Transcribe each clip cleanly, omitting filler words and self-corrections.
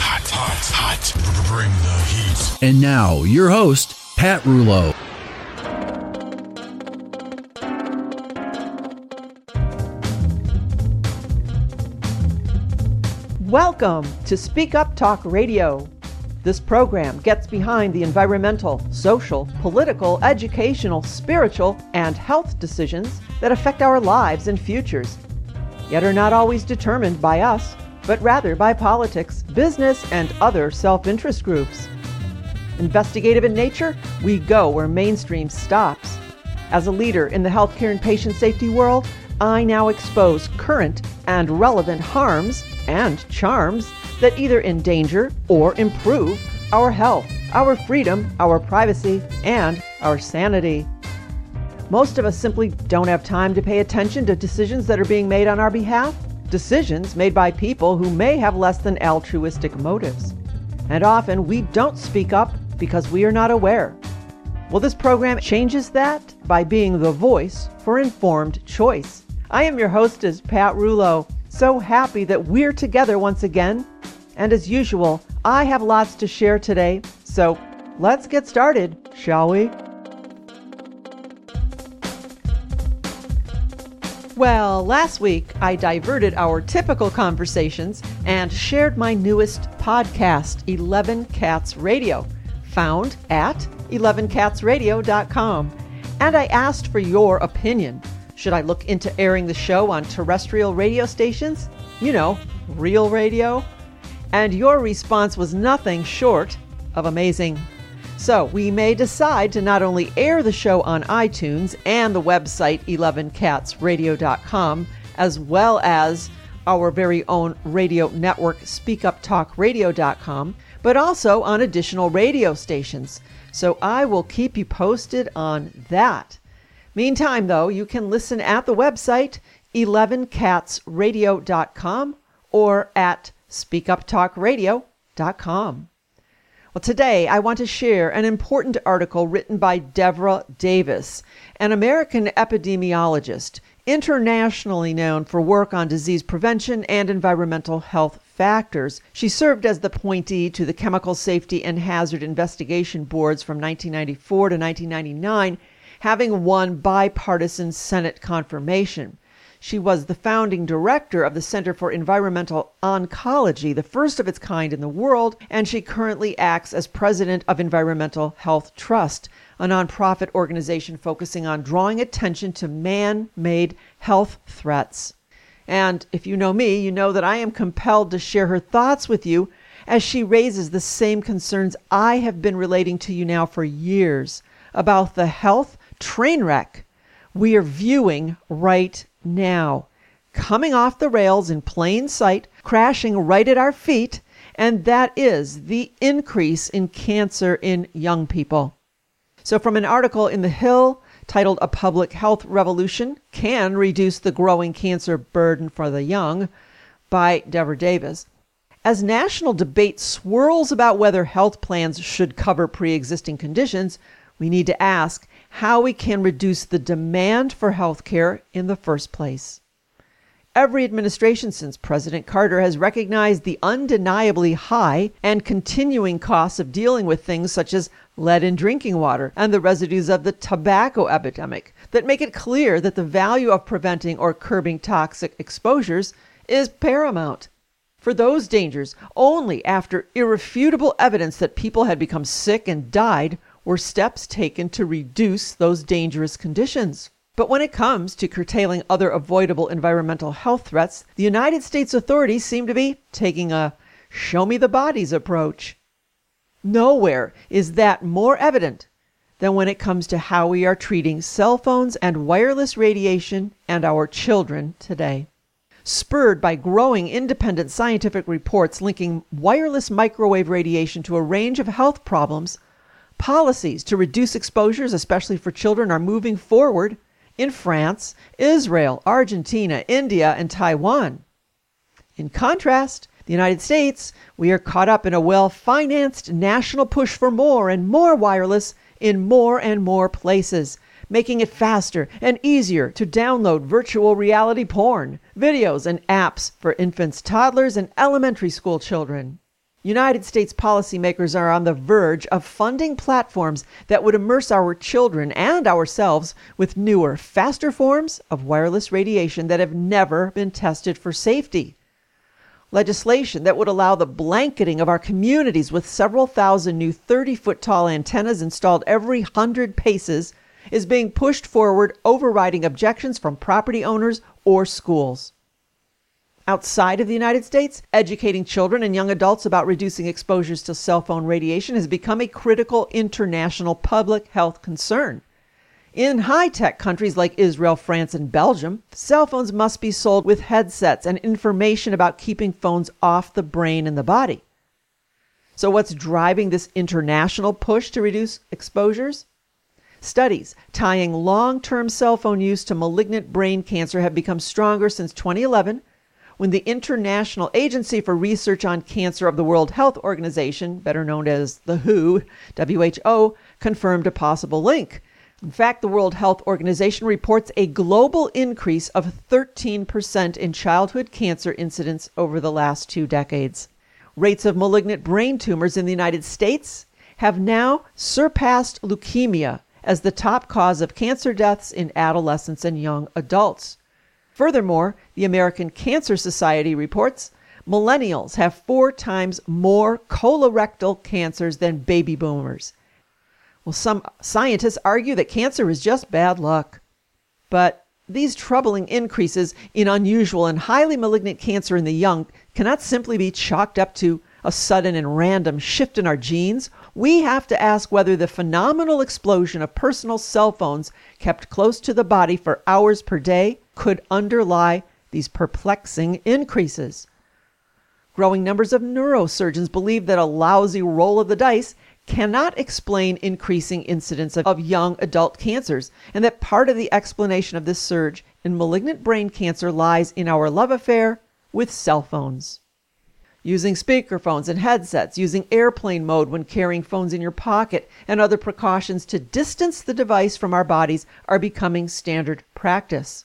Hot. Bring the heat. And now, your host, Pat Rouleau. Welcome to Speak Up Talk Radio. This program gets behind the environmental, social, political, educational, spiritual, and health decisions that affect our lives and futures, yet are not always determined by us, but rather by politics, business, and other self-interest groups. Investigative in nature, we go where mainstream stops. As a leader in the healthcare and patient safety world, I now expose current and relevant harms and charms that either endanger or improve our health, our freedom, our privacy, and our sanity. Most of us simply don't have time to pay attention to decisions that are being made on our behalf, decisions made by people who may have less than altruistic motives. And often we don't speak up because we are not aware. Well, this program changes that by being the voice for informed choice. I am your hostess, Pat Rouleau. So happy that we're together once again. And as usual, I have lots to share today. So let's get started, shall we? Well, last week I diverted our typical conversations and shared my newest podcast, 11 Cats Radio, found at 11catsradio.com. And I asked for your opinion. Should I look into airing the show on terrestrial radio stations? You know, real radio? And your response was nothing short of amazing. So we may decide to not only air the show on iTunes and the website 11catsradio.com, as well as our very own radio network speakuptalkradio.com, but also on additional radio stations. So I will keep you posted on that. Meantime, though, you can listen at the website 11catsradio.com or at speakuptalkradio.com. Well, today I want to share an important article written by Devra Davis, an American epidemiologist, internationally known for work on disease prevention and environmental health factors. She served as the appointee to the Chemical Safety and Hazard Investigation Boards from 1994 to 1999, having won bipartisan Senate confirmation. She was the founding director of the Center for Environmental Oncology, the first of its kind in the world, and she currently acts as president of Environmental Health Trust, a nonprofit organization focusing on drawing attention to man-made health threats. And if you know me, you know that I am compelled to share her thoughts with you as she raises the same concerns I have been relating to you now for years about the health train wreck we are viewing right now, coming off the rails in plain sight, crashing right at our feet, and that is the increase in cancer in young people. So from an article in The Hill titled "A Public Health Revolution Can Reduce the Growing Cancer Burden for the Young" by Devra Davis, as national debate swirls about whether health plans should cover pre-existing conditions, we need to ask how we can reduce the demand for health care in the first place. Every administration since President Carter has recognized the undeniably high and continuing costs of dealing with things such as lead in drinking water and the residues of the tobacco epidemic that make it clear that the value of preventing or curbing toxic exposures is paramount. For those dangers, only after irrefutable evidence that people had become sick and died were steps taken to reduce those dangerous conditions. But when it comes to curtailing other avoidable environmental health threats, the United States authorities seem to be taking a show me the bodies approach. Nowhere is that more evident than when it comes to how we are treating cell phones and wireless radiation and our children today. Spurred by growing independent scientific reports linking wireless microwave radiation to a range of health problems, policies to reduce exposures, especially for children, are moving forward in France, Israel, Argentina, India, and Taiwan. In contrast, the United States, we are caught up in a well-financed national push for more and more wireless in more and more places, making it faster and easier to download virtual reality porn, videos, and apps for infants, toddlers, and elementary school children. United States policymakers are on the verge of funding platforms that would immerse our children and ourselves with newer, faster forms of wireless radiation that have never been tested for safety. Legislation that would allow the blanketing of our communities with several thousand new 30-foot tall antennas installed every 100 paces is being pushed forward, overriding objections from property owners or schools. Outside of the United States, educating children and young adults about reducing exposures to cell phone radiation has become a critical international public health concern. In high-tech countries like Israel, France, and Belgium, cell phones must be sold with headsets and information about keeping phones off the brain and the body. So what's driving this international push to reduce exposures? Studies tying long-term cell phone use to malignant brain cancer have become stronger since 2011, when the International Agency for Research on Cancer of the World Health Organization, better known as the WHO, confirmed a possible link. In fact, the World Health Organization reports a global increase of 13% in childhood cancer incidence over the last 2 decades. Rates of malignant brain tumors in the United States have now surpassed leukemia as the top cause of cancer deaths in adolescents and young adults. Furthermore, the American Cancer Society reports millennials have 4 times more colorectal cancers than baby boomers. Well, some scientists argue that cancer is just bad luck. But these troubling increases in unusual and highly malignant cancer in the young cannot simply be chalked up to a sudden and random shift in our genes. We have to ask whether the phenomenal explosion of personal cell phones kept close to the body for hours per day could underlie these perplexing increases. Growing numbers of neurosurgeons believe that a lousy roll of the dice cannot explain increasing incidence of young adult cancers, and that part of the explanation of this surge in malignant brain cancer lies in our love affair with cell phones. Using speakerphones and headsets, using airplane mode when carrying phones in your pocket, and other precautions to distance the device from our bodies are becoming standard practice.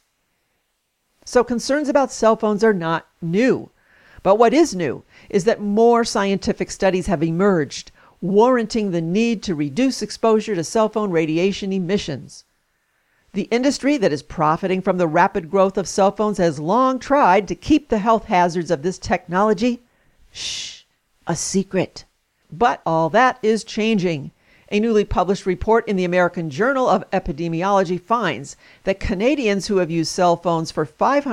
So concerns about cell phones are not new. But what is new is that more scientific studies have emerged, warranting the need to reduce exposure to cell phone radiation emissions. The industry that is profiting from the rapid growth of cell phones has long tried to keep the health hazards of this technology a secret. But all that is changing. A newly published report in the American Journal of Epidemiology finds that Canadians who have used cell phones for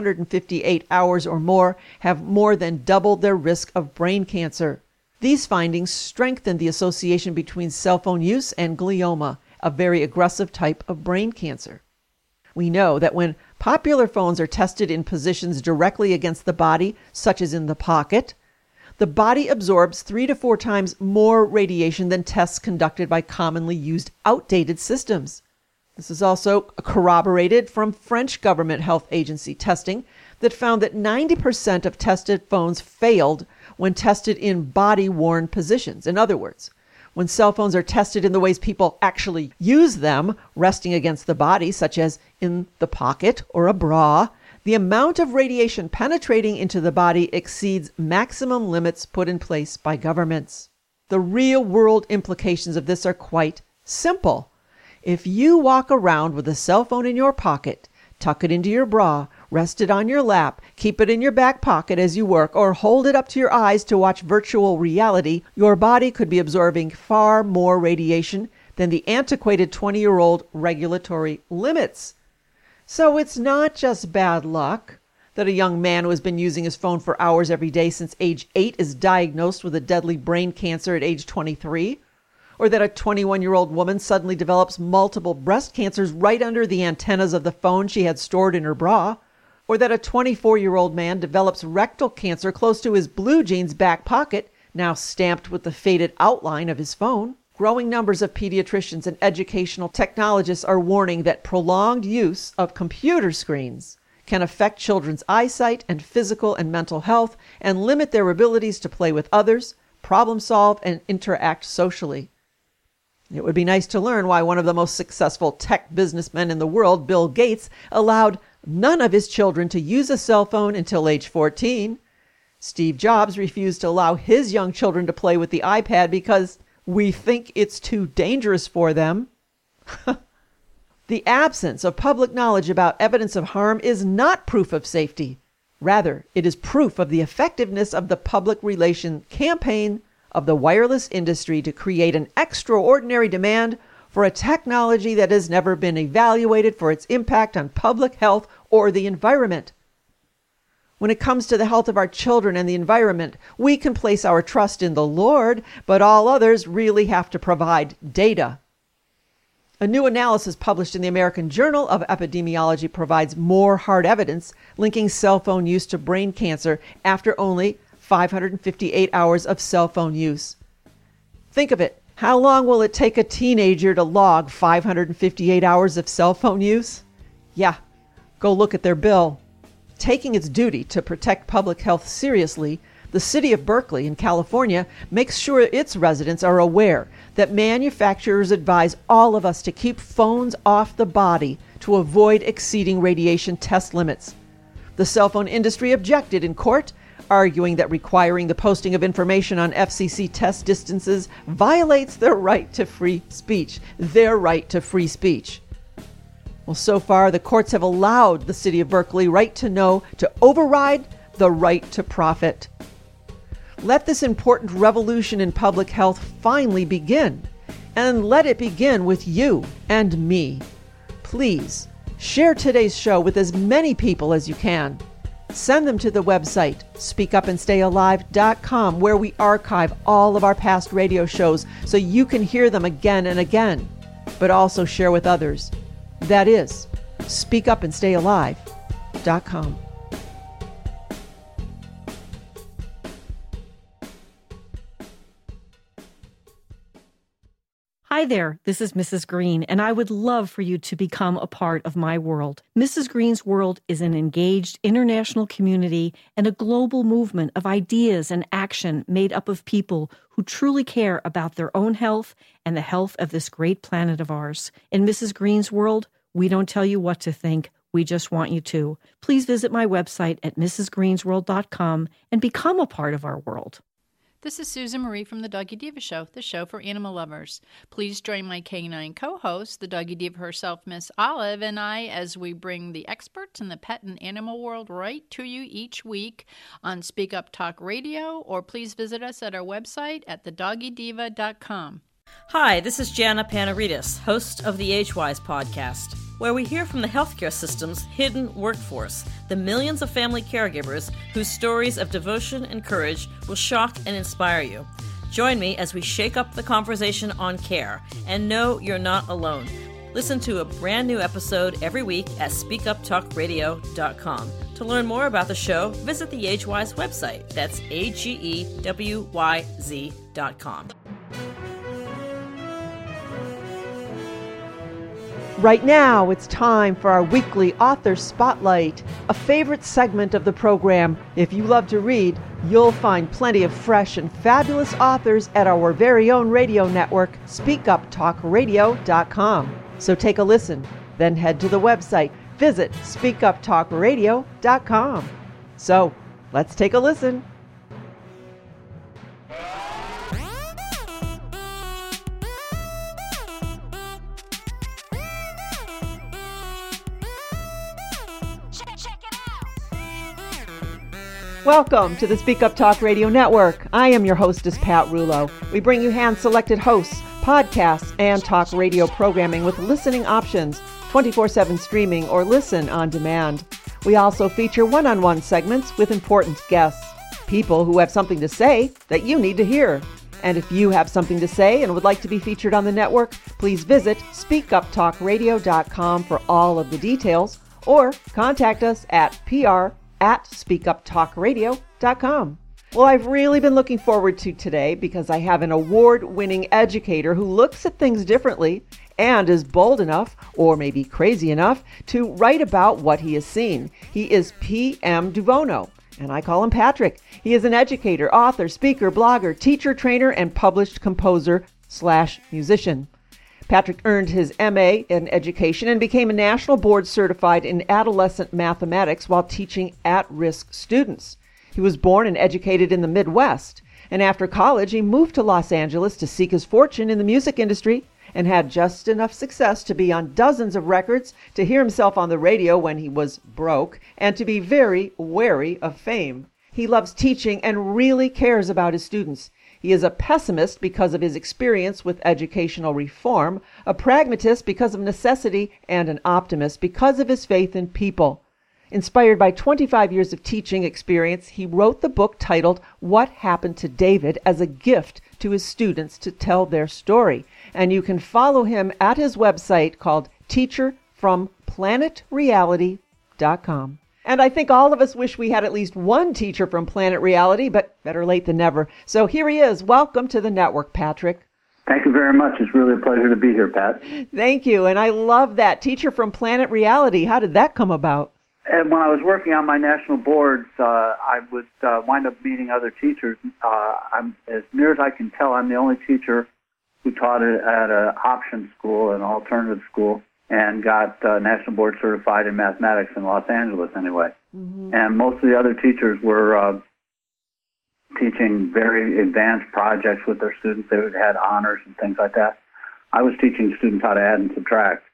558 hours or more have more than doubled their risk of brain cancer. These findings strengthen the association between cell phone use and glioma, a very aggressive type of brain cancer. We know that when popular phones are tested in positions directly against the body, such as in the pocket, the body absorbs 3 to 4 times more radiation than tests conducted by commonly used outdated systems. This is also corroborated from French government health agency testing that found that 90% of tested phones failed when tested in body-worn positions. In other words, when cell phones are tested in the ways people actually use them, resting against the body, such as in the pocket or a bra, the amount of radiation penetrating into the body exceeds maximum limits put in place by governments. The real-world implications of this are quite simple. If you walk around with a cell phone in your pocket, tuck it into your bra, rest it on your lap, keep it in your back pocket as you work, or hold it up to your eyes to watch virtual reality, your body could be absorbing far more radiation than the antiquated 20-year-old regulatory limits. So it's not just bad luck that a young man who has been using his phone for hours every day since age 8 is diagnosed with a deadly brain cancer at age 23, or that a 21-year-old woman suddenly develops multiple breast cancers right under the antennas of the phone she had stored in her bra, or that a 24-year-old man develops rectal cancer close to his blue jeans back pocket, now stamped with the faded outline of his phone. Growing numbers of pediatricians and educational technologists are warning that prolonged use of computer screens can affect children's eyesight and physical and mental health and limit their abilities to play with others, problem solve, and interact socially. It would be nice to learn why one of the most successful tech businessmen in the world, Bill Gates, allowed none of his children to use a cell phone until age 14. Steve Jobs refused to allow his young children to play with the iPad because we think it's too dangerous for them. The absence of public knowledge about evidence of harm is not proof of safety. Rather, it is proof of the effectiveness of the public relation campaign of the wireless industry to create an extraordinary demand for a technology that has never been evaluated for its impact on public health or the environment. When it comes to the health of our children and the environment, we can place our trust in the Lord, but all others really have to provide data. A new analysis published in the American Journal of Epidemiology provides more hard evidence linking cell phone use to brain cancer after only 558 hours of cell phone use. Think of it. How long will it take a teenager to log 558 hours of cell phone use? Yeah, go look at their bill. Taking its duty to protect public health seriously, the city of Berkeley in California makes sure its residents are aware that manufacturers advise all of us to keep phones off the body to avoid exceeding radiation test limits. The cell phone industry objected in court, arguing that requiring the posting of information on FCC test distances violates their right to free speech. Their right to free speech. Well, so far, the courts have allowed the city of Berkeley right to know to override the right to profit. Let this important revolution in public health finally begin, and let it begin with you and me. Please, share today's show with as many people as you can. Send them to the website, speakupandstayalive.com, where we archive all of our past radio shows so you can hear them again and again, but also share with others. That is, speakupandstayalive.com. Hi there, this is Mrs. Green, and I would love for you to become a part of my world. Mrs. Green's World is an engaged international community and a global movement of ideas and action made up of people who truly care about their own health and the health of this great planet of ours. In Mrs. Green's World, we don't tell you what to think, we just want you to. Please visit my website at mrsgreensworld.com and become a part of our world. This is Susan Marie from the Doggy Diva Show, the show for animal lovers. Please join my canine co-host, the Doggy Diva herself, Miss Olive, and I as we bring the experts in the pet and animal world right to you each week on Speak Up Talk Radio, or please visit us at our website at thedoggydiva.com. Hi, this is Jana Panaridis, host of the AgeWise podcast, where we hear from the healthcare system's hidden workforce, the millions of family caregivers whose stories of devotion and courage will shock and inspire you. Join me as we shake up the conversation on care, and know you're not alone. Listen to a brand new episode every week at speakuptalkradio.com. To learn more about the show, visit the AgeWise website. That's AGEWYZ.com. Right now, it's time for our weekly Author Spotlight, a favorite segment of the program. If you love to read, you'll find plenty of fresh and fabulous authors at our very own radio network, speakuptalkradio.com. So take a listen, then head to the website. Visit speakuptalkradio.com. So, let's take a listen. Welcome to the Speak Up Talk Radio Network. I am your hostess, Pat Rulo. We bring you hand-selected hosts, podcasts, and talk radio programming with listening options, 24/7 streaming, or listen on demand. We also feature one-on-one segments with important guests, people who have something to say that you need to hear. And if you have something to say and would like to be featured on the network, please visit speakuptalkradio.com for all of the details, or contact us at pr@speakuptalkradio.com. Well, I've really been looking forward to today because I have an award-winning educator who looks at things differently and is bold enough, or maybe crazy enough, to write about what he has seen. He is P.M. Duvono, and I call him Patrick. He is an educator, author, speaker, blogger, teacher, trainer, and published composer/musician. Patrick earned his M.A. in education and became a national board certified in adolescent mathematics while teaching at-risk students. He was born and educated in the Midwest, and after college he moved to Los Angeles to seek his fortune in the music industry and had just enough success to be on dozens of records, to hear himself on the radio when he was broke, and to be very wary of fame. He loves teaching and really cares about his students. He is a pessimist because of his experience with educational reform, a pragmatist because of necessity, and an optimist because of his faith in people. Inspired by 25 years of teaching experience, he wrote the book titled What Happened to David as a gift to his students to tell their story. And you can follow him at his website called teacherfromplanetreality.com. And I think all of us wish we had at least one teacher from Planet Reality, but better late than never. So here he is. Welcome to the network, Patrick. Thank you very much. It's really a pleasure to be here, Pat. Thank you. And I love that. Teacher from Planet Reality. How did that come about? And when I was working on my national boards, I would wind up meeting other teachers. As near as I can tell, I'm the only teacher who taught at an option school, an alternative school, and got national board certified in mathematics in Los Angeles anyway. Mm-hmm. And most of the other teachers were teaching very advanced projects with their students. They would had honors and things like that. I was teaching students how to add and subtract.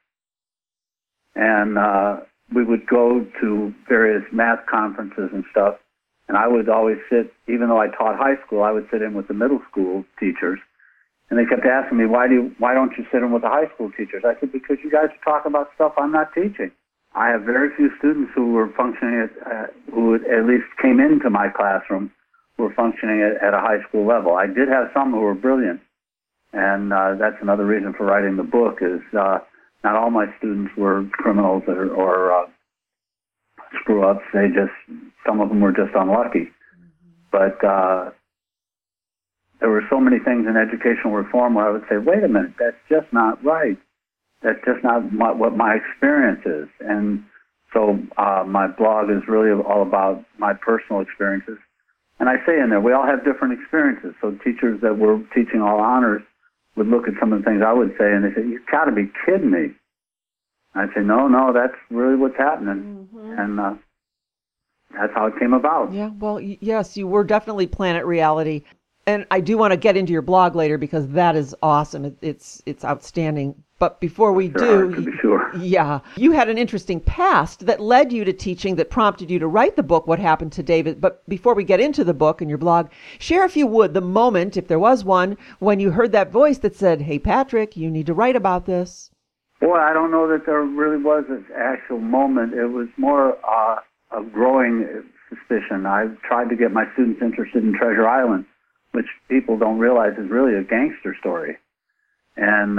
And we would go to various math conferences and stuff, and I would always sit, even though I taught high school, I would sit in with the middle school teachers. And they kept asking me, why don't you sit in with the high school teachers? I said, because you guys are talking about stuff I'm not teaching. I have very few students who were functioning who at least came into my classroom who were functioning at a high school level. I did have some who were brilliant, and that's another reason for writing the book is not all my students were criminals or screw-ups. Some of them were just unlucky. But there were so many things in educational reform where I would say, wait a minute, that's just not right. That's just not what my experience is. And so my blog is really all about my personal experiences. And I say in there, we all have different experiences. So teachers that were teaching all honors would look at some of the things I would say, and they say, you've got to be kidding me. I'd say, no, that's really what's happening. Mm-hmm. And that's how it came about. Yeah, well, yes, you were definitely Planet Reality. And I do want to get into your blog later because that is awesome. It's outstanding. But before we do, to be sure. Yeah, you had an interesting past that led you to teaching, that prompted you to write the book, What Happened to David. But before we get into the book and your blog, share, if you would, the moment, if there was one, when you heard that voice that said, hey, Patrick, you need to write about this. Boy, I don't know that there really was an actual moment. It was more a growing suspicion. I tried to get my students interested in Treasure Island, which people don't realize is really a gangster story. And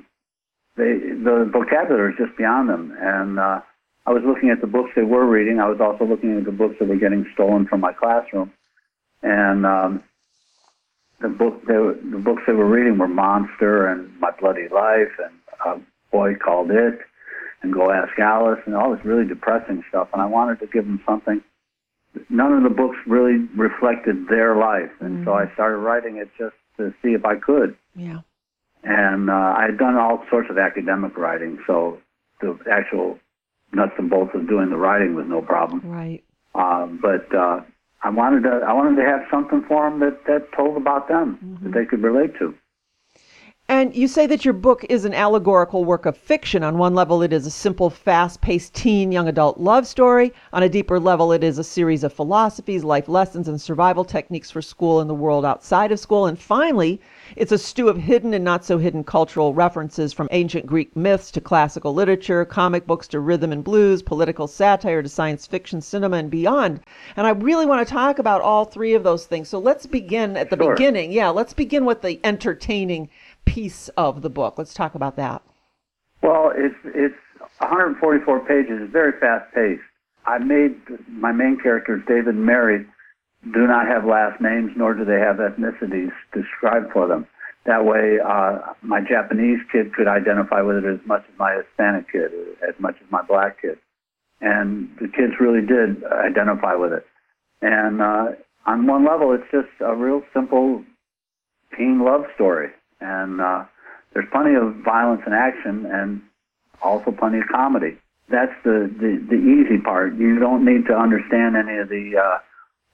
the vocabulary is just beyond them. And I was looking at the books they were reading. I was also looking at the books that were getting stolen from my classroom. And the books they were reading were Monster and My Bloody Life and A Boy Called It and Go Ask Alice and all this really depressing stuff. And I wanted to give them something. None of the books really reflected their life. And so I started writing it just to see if I could. Yeah. And I had done all sorts of academic writing, so the actual nuts and bolts of doing the writing was no problem. Right. But I wanted to have something for them that told about them, that they could relate to. And you say that your book is an allegorical work of fiction. On one level, it is a simple, fast-paced teen young adult love story. On a deeper level, it is a series of philosophies, life lessons, and survival techniques for school and the world outside of school. And finally, it's a stew of hidden and not-so-hidden cultural references, from ancient Greek myths to classical literature, comic books to rhythm and blues, political satire to science fiction, cinema, and beyond. And I really want to talk about all three of those things. So let's begin at the beginning. Yeah, let's begin with the entertaining piece of the book. Let's talk about that. Well, it's 144 pages. It's very fast-paced. I made my main characters, David and Mary, do not have last names, nor do they have ethnicities described for them. That way, my Japanese kid could identify with it as much as my Hispanic kid, as much as my black kid. And the kids really did identify with it. And on one level, it's just a real simple teen love story. And there's plenty of violence and action, and also plenty of comedy. That's the easy part. You don't need to understand any of the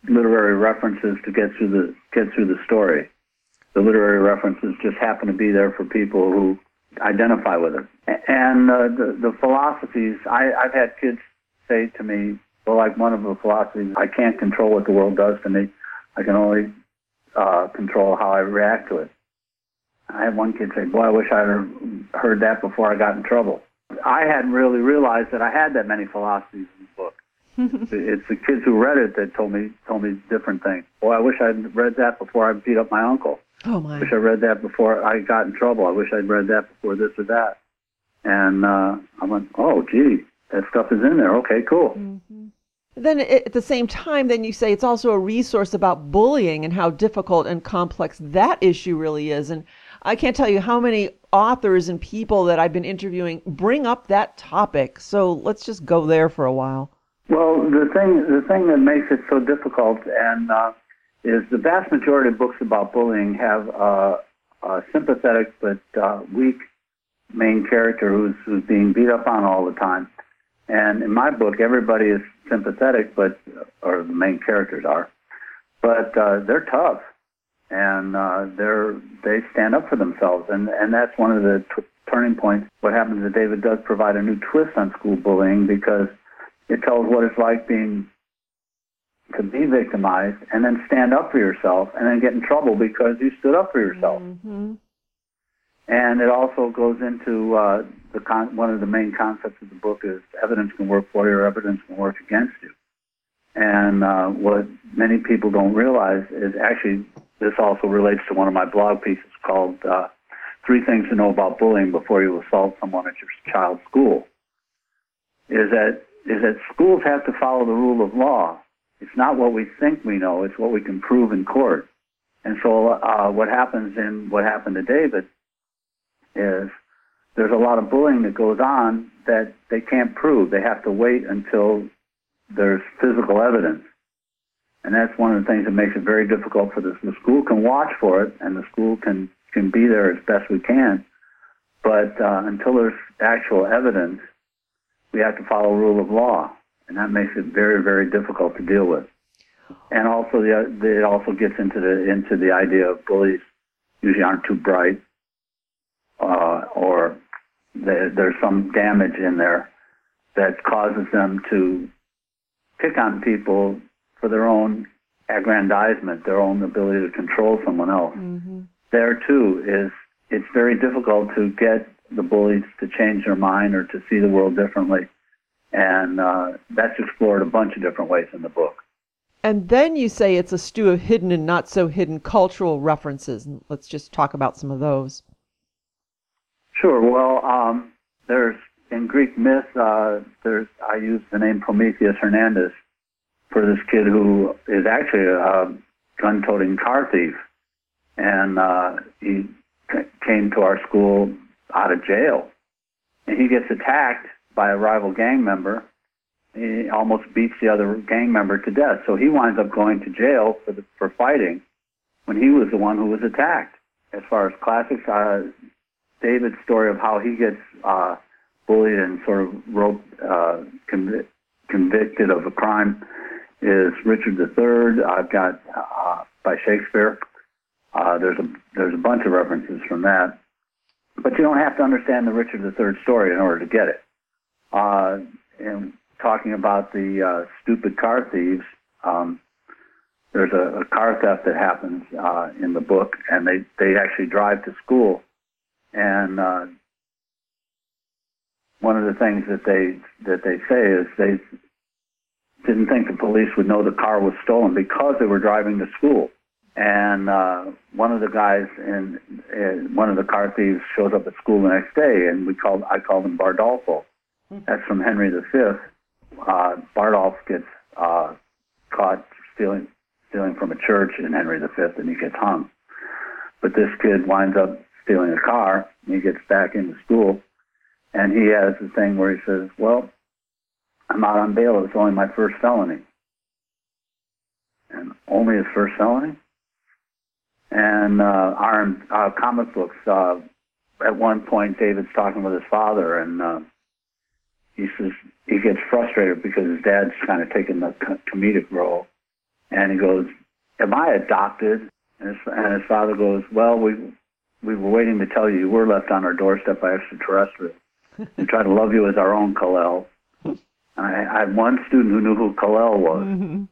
literary references to get through the story. The literary references just happen to be there for people who identify with it. And the philosophies, I've had kids say to me, well, like one of the philosophies, I can't control what the world does to me. I can only control how I react to it. I had one kid say, boy, I wish I had heard that before I got in trouble. I hadn't really realized that I had that many philosophies in the book. It's the kids who read it that told me different things. Boy, I wish I'd read that before I beat up my uncle. Oh, my. I wish I read that before I got in trouble. I wish I'd read that before this or that. And I went, oh, gee, that stuff is in there. Okay, cool. Mm-hmm. Then at the same time, then you say it's also a resource about bullying and how difficult and complex that issue really is. And I can't tell you how many authors and people that I've been interviewing bring up that topic. So let's just go there for a while. Well, the thing that makes it so difficult and is the vast majority of books about bullying have a sympathetic but weak main character who's being beat up on all the time. And in my book, everybody is sympathetic, or the main characters are, but they're tough, and they stand up for themselves, and that's one of the turning points. What happens is David does provide a new twist on school bullying because it tells what it's like to be victimized and then stand up for yourself and then get in trouble because you stood up for yourself. Mm-hmm. And it also goes into one of the main concepts of the book is evidence can work for you or evidence can work against you. And what many people don't realize is actually this also relates to one of my blog pieces called 3 Things to Know About Bullying Before You Assault Someone at Your Child's School, is that schools have to follow the rule of law. It's not what we think we know, it's what we can prove in court. And so what happened to David is there's a lot of bullying that goes on that they can't prove. They have to wait until there's physical evidence. And that's one of the things that makes it very difficult for this. The school can watch for it, and the school can be there as best we can. But until there's actual evidence, we have to follow rule of law. And that makes it very, very difficult to deal with. And also, it also gets into the idea of bullies usually aren't too bright, or there's some damage in there that causes them to pick on people for their own aggrandizement, their own ability to control someone else. Mm-hmm. There, too, it's very difficult to get the bullies to change their mind or to see the world differently. And that's explored a bunch of different ways in the book. And then you say it's a stew of hidden and not so hidden cultural references. And let's just talk about some of those. Sure. Well, there's in Greek myth, I use the name Prometheus Hernandez for this kid who is actually a gun-toting car thief. And he came to our school out of jail. And he gets attacked by a rival gang member. He almost beats the other gang member to death. So he winds up going to jail for fighting when he was the one who was attacked. As far as classics, David's story of how he gets bullied and sort of convicted of a crime is Richard III. I've got by Shakespeare. There's a bunch of references from that, but you don't have to understand the Richard III story in order to get it. And talking about the stupid car thieves, there's a car theft that happens in the book, and they actually drive to school. And one of the things that they say is they didn't think the police would know the car was stolen because they were driving to school. And one of the guys one of the car thieves shows up at school the next day, and I called him Bardolfo. That's from Henry V. Bardolph gets caught stealing from a church in Henry V, and he gets hung. But this kid winds up stealing a car, and he gets back into school, and he has the thing where he says, well, I'm out on bail. It's only my first felony. And only his first felony? And our comic books, at one point, David's talking with his father, and he says he gets frustrated because his dad's kind of taking the comedic role. And he goes, am I adopted? And his father goes, well, we were waiting to tell you were left on our doorstep by extraterrestrials. We try to love you as our own Kal-El. I had one student who knew who Kal-El was. Mm-hmm.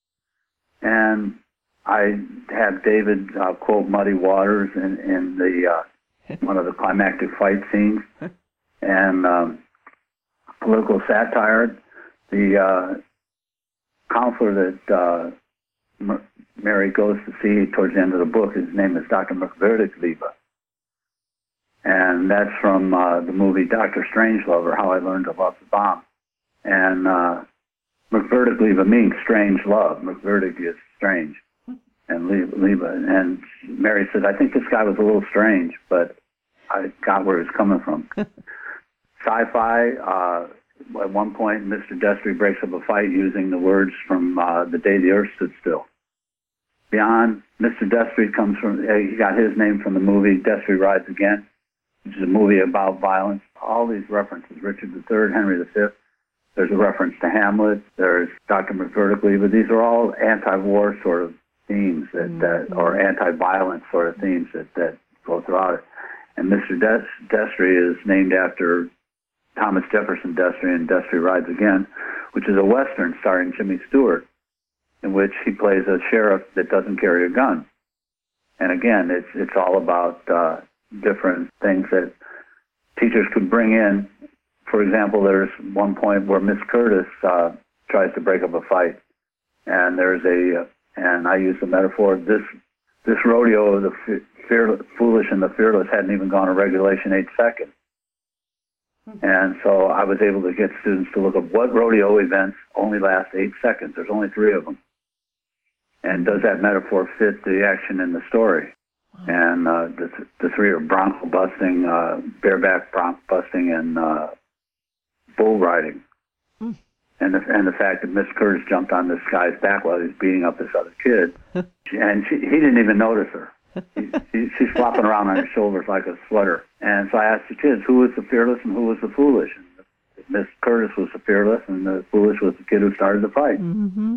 And I had David quote Muddy Waters in the one of the climactic fight scenes. And political satire. The counselor that Mary goes to see towards the end of the book, his name is Dr. McVerdictliebe. And that's from the movie Dr. Strangelove, or How I Learned to Love the Bomb. And McVerdictliebe means strange love. McVerdict is strange. And Liebe. And Mary said, I think this guy was a little strange, but I got where he was coming from. Sci-fi, at one point, Mr. Destry breaks up a fight using the words from The Day the Earth Stood Still. Beyond, Mr. Destry comes from, he got his name from the movie Destry Rides Again, which is a movie about violence. All these references, Richard III, Henry V. There's a reference to Hamlet. There's Dr. McVerdictliebe. These are all anti-war sort of themes or anti-violence sort of themes that go throughout it. And Mr. Destry is named after Thomas Jefferson Destry in Destry Rides Again, which is a Western starring Jimmy Stewart, in which he plays a sheriff that doesn't carry a gun. And again, it's all about different things that teachers could bring in. For example, there's one point where Miss Curtis tries to break up a fight, and and I use the metaphor, this rodeo of the foolish and the fearless hadn't even gone a regulation 8 seconds. And so I was able to get students to look up what rodeo events only last 8 seconds. There's only 3 of them. And does that metaphor fit the action in the story? Wow. And the 3 are bronco busting, bareback bronco busting, and bull riding. Mm. And the fact that Miss Curtis jumped on this guy's back while he was beating up this other kid, and he didn't even notice her. She's flopping around on his shoulders like a sweater. And so I asked the kids, who was the fearless and who was the foolish? And Miss Curtis was the fearless, and the foolish was the kid who started the fight. Mm-hmm.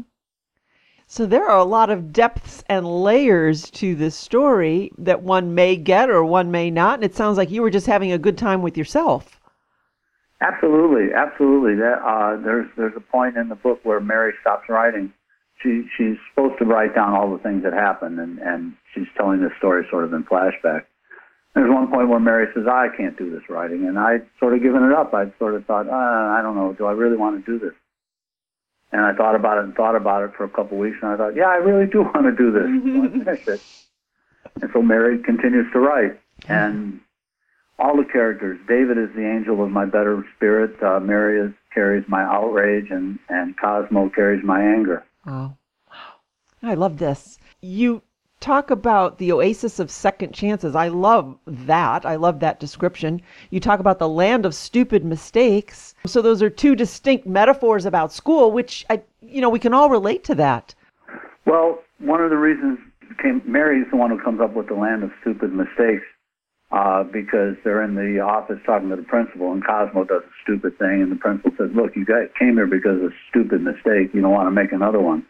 So there are a lot of depths and layers to this story that one may get or one may not. And it sounds like you were just having a good time with yourself. Absolutely. There's a point in the book where Mary stops writing. She's supposed to write down all the things that happened, and she's telling this story sort of in flashback. There's one point where Mary says, I can't do this writing, and I'd sort of given it up. I'd sort of thought, I don't know, do I really want to do this? And I thought about it for a couple of weeks, and I thought, yeah, I really do want to do this. So I finished it. And so Mary continues to write, and all the characters, David is the angel of my better spirit, Mary carries my outrage, and Cosmo carries my anger. Oh, wow. I love this. You talk about the oasis of second chances. I love that. I love that description. You talk about the land of stupid mistakes. So those are 2 distinct metaphors about school, which, we can all relate to that. Well, one of the reasons Mary's the one who comes up with the land of stupid mistakes, because they're in the office talking to the principal, and Cosmo does a stupid thing, and the principal says, look, you guys came here because of a stupid mistake. You don't want to make another one.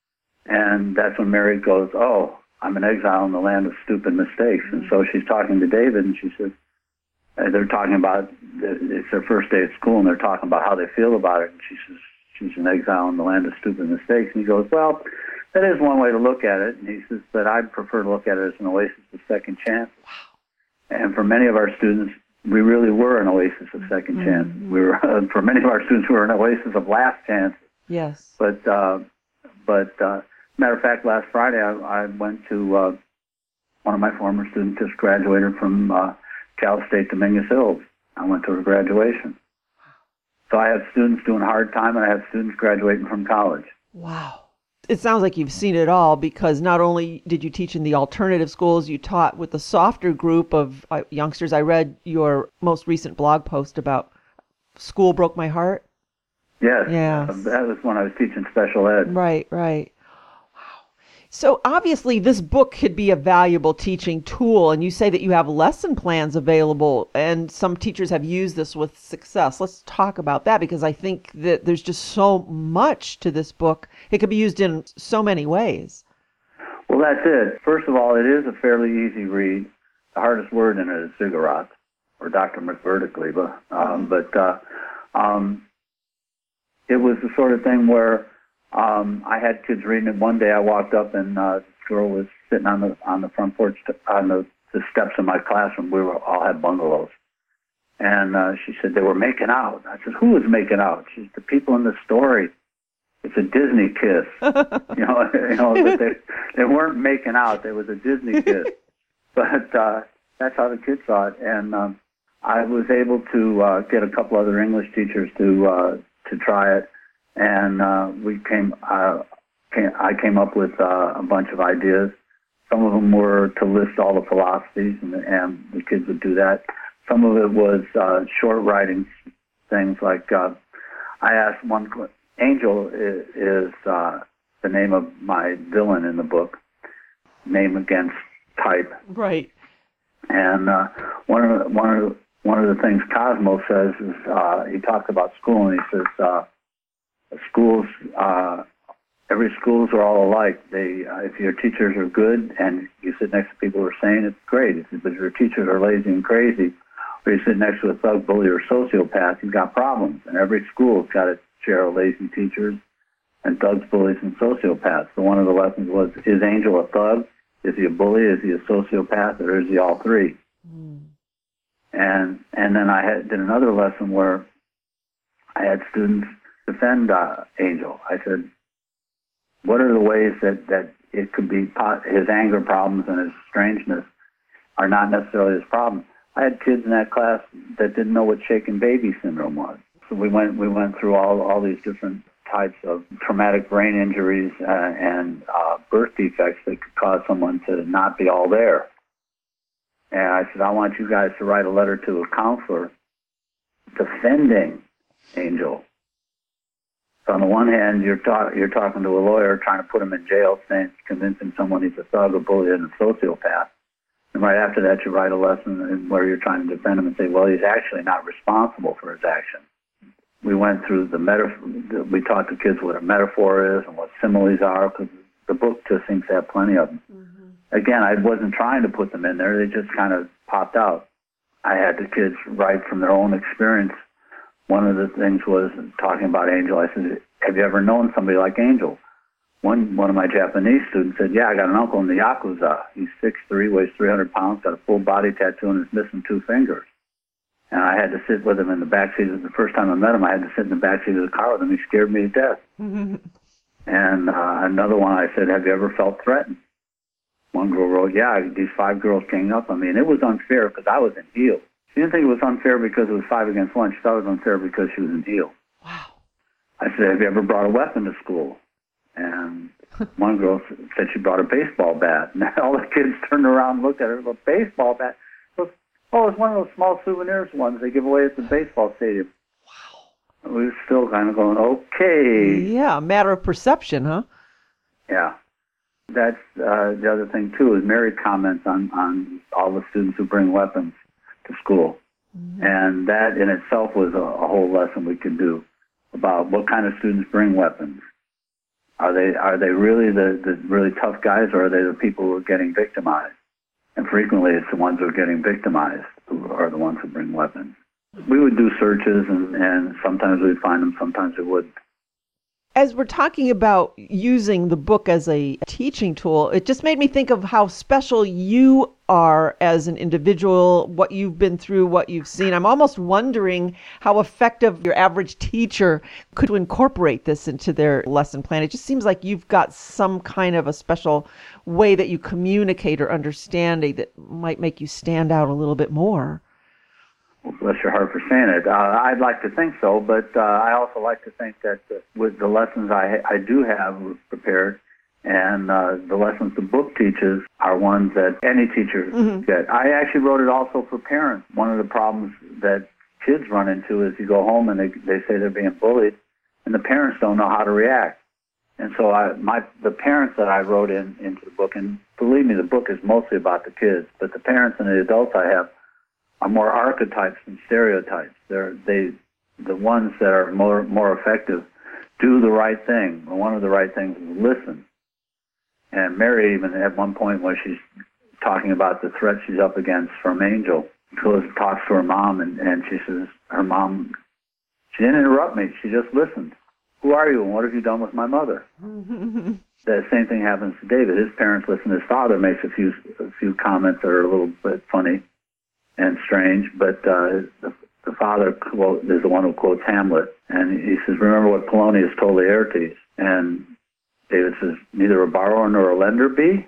And that's when Mary goes, oh, I'm an exile in the land of stupid mistakes. And so she's talking to David, and she says, they're talking about, it's their first day at school, and they're talking about how they feel about it. And she says, she's an exile in the land of stupid mistakes. And he goes, well, that is one way to look at it. And he says, but I'd prefer to look at it as an oasis of second chances. And for many of our students, we really were an oasis of second chance. We were, for many of our students, we were an oasis of last chance. Yes. But matter of fact, last Friday I went to one of my former students just graduated from Cal State Dominguez Hills. I went to her graduation. So I have students doing hard time, and I have students graduating from college. Wow. It sounds like you've seen it all, because not only did you teach in the alternative schools, you taught with the softer group of youngsters. I read your most recent blog post about School Broke My Heart. Yes. Yeah. That was when I was teaching special ed. Right. Wow. So obviously this book could be a valuable teaching tool, and you say that you have lesson plans available, and some teachers have used this with success. Let's talk about that, because I think that there's just so much to this book. It could be used in so many ways. Well, that's it. First of all, it is a fairly easy read. The hardest word in it is ziggurat, or Dr. McVertically, it was the sort of thing where I had kids reading it. One day I walked up and this girl was sitting on the front porch, on the steps of my classroom. We all had bungalows. And she said they were making out. I said, who was making out? She said, the people in the story. It's a Disney kiss. But they weren't making out. There was a Disney kiss. But that's how the kids saw it. And I was able to get a couple other English teachers to try it. And I came up with a bunch of ideas. Some of them were to list all the philosophies, and the kids would do that. Some of it was short writing things like I asked one. Angel is the name of my villain in the book. Name against type. Right. And one of the things Cosmo says is he talks about school, and he says. Schools, every schools are all alike. If your teachers are good and you sit next to people who are sane, it's great. But if your teachers are lazy and crazy, or you sit next to a thug, bully, or sociopath, you've got problems. And every school's got its share of lazy teachers and thugs, bullies, and sociopaths. So one of the lessons was, is Angel a thug? Is he a bully? Is he a sociopath? Or is he all three? And then I did another lesson where I had students defend Angel. I said, what are the ways that it could be his anger problems and his strangeness are not necessarily his problem? I had kids in that class that didn't know what shaken baby syndrome was. So we went through all these different types of traumatic brain injuries and birth defects that could cause someone to not be all there. And I said, I want you guys to write a letter to a counselor defending Angel. So on the one hand, you're talking to a lawyer trying to put him in jail, convincing someone he's a thug, a bully, and a sociopath. And right after that, you write a lesson where you're trying to defend him and say, well, he's actually not responsible for his actions. We went through the metaphor. We taught the kids what a metaphor is and what similes are, because the book just seems to have plenty of them. Mm-hmm. Again, I wasn't trying to put them in there. They just kind of popped out. I had the kids write from their own experience. One of the things was talking about Angel. I said, have you ever known somebody like Angel? One of my Japanese students said, yeah, I got an uncle in the Yakuza. He's 6'3", weighs 300 pounds, got a full body tattoo, and is missing 2 fingers. And I had to sit with him in the backseat. The first time I met him, I had to sit in the backseat of the car with him. He scared me to death. Mm-hmm. And another one, I said, have you ever felt threatened? One girl wrote, yeah, these 5 girls came up on me. And it was unfair because I was in heels. She didn't think it was unfair because it was 5 against 1. She thought it was unfair because she was in heels. Wow. I said, have you ever brought a weapon to school? And one girl said she brought a baseball bat. And all the kids turned around and looked at her, a baseball bat? Oh, it's one of those small souvenirs ones they give away at the baseball stadium. Wow. We were still kind of going, okay. Yeah, a matter of perception, huh? Yeah. That's the other thing, too, is Mary comments on all the students who bring weapons to school. Mm-hmm. And that in itself was a whole lesson we could do about what kind of students bring weapons. Are they really the really tough guys, or are they the people who are getting victimized? And frequently it's the ones who are getting victimized who are the ones who bring weapons. We would do searches, and sometimes we'd find them, sometimes we wouldn't. As we're talking about using the book as a teaching tool, it just made me think of how special you are as an individual, what you've been through, what you've seen. I'm almost wondering how effective your average teacher could incorporate this into their lesson plan. It just seems like you've got some kind of a special way that you communicate or understanding that might make you stand out a little bit more. Well, bless your heart for saying it. I'd like to think so, but I also like to think that with the lessons I do have prepared and the lessons the book teaches are ones that any teacher mm-hmm. get. I actually wrote it also for parents. One of the problems that kids run into is you go home and they say they're being bullied, and the parents don't know how to react. And so the parents that I wrote into the book, and believe me, the book is mostly about the kids, but the parents and the adults I have are more archetypes than stereotypes. The ones that are more effective do the right thing. One of the right things is listen. And Mary, even at one point when she's talking about the threat she's up against from Angel, goes and talks to her mom, and she says, her mom, she didn't interrupt me, she just listened. Who are you, and what have you done with my mother? The same thing happens to David. His parents listen. His father makes a few comments that are a little bit funny and strange, but the father is the one who quotes Hamlet, and he says, remember what Polonius told Laertes. And David says, neither a borrower nor a lender be?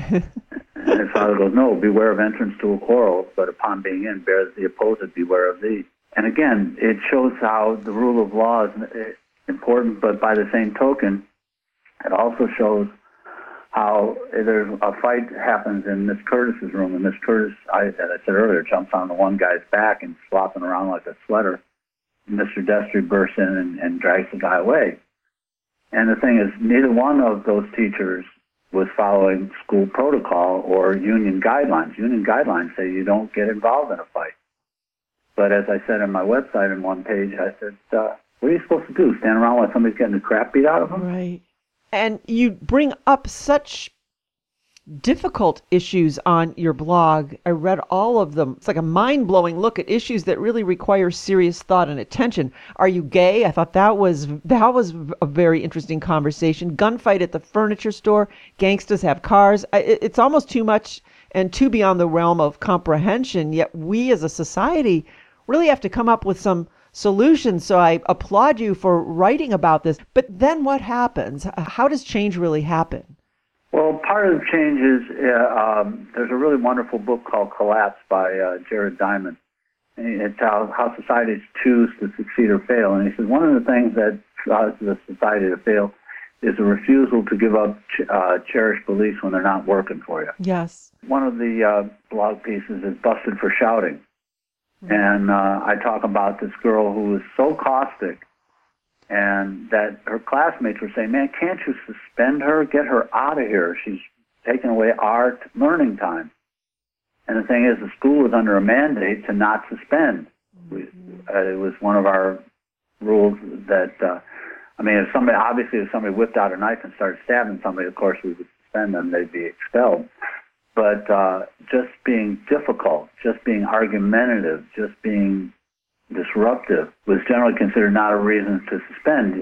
And his father goes, no, beware of entrance to a quarrel, but upon being in, bear the opposite, beware of thee. And again, it shows how the rule of law is important, but by the same token, it also shows how there's a fight happens in Miss Curtis's room, and Miss Curtis, as I said earlier, jumps on the one guy's back and flopping around like a sweater. Mr. Destry bursts in and drags the guy away. And the thing is, neither one of those teachers was following school protocol or union guidelines. Union guidelines say you don't get involved in a fight. But as I said on my website in one page, I said, what are you supposed to do, stand around while somebody's getting the crap beat out of them? Right. And you bring up such difficult issues on your blog. I read all of them. It's like a mind-blowing look at issues that really require serious thought and attention. Are you gay? I thought that was a very interesting conversation. Gunfight at the furniture store. Gangsters have cars. It's almost too much and too beyond the realm of comprehension, yet we as a society really have to come up with some solutions. So I applaud you for writing about this. But then what happens? How does change really happen? Well, part of the change is there's a really wonderful book called Collapse by Jared Diamond. And it's how societies choose to succeed or fail. And he says one of the things that causes a society to fail is a refusal to give up cherished beliefs when they're not working for you. Yes. One of the blog pieces is Busted for Shouting. And I talk about this girl who was so caustic and that her classmates were saying, man, can't you suspend her? Get her out of here. She's taking away our learning time. And the thing is, the school was under a mandate to not suspend. It was one of our rules that, if somebody whipped out a knife and started stabbing somebody, of course we would suspend them, they'd be expelled. But just being difficult, just being argumentative, just being disruptive was generally considered not a reason to suspend.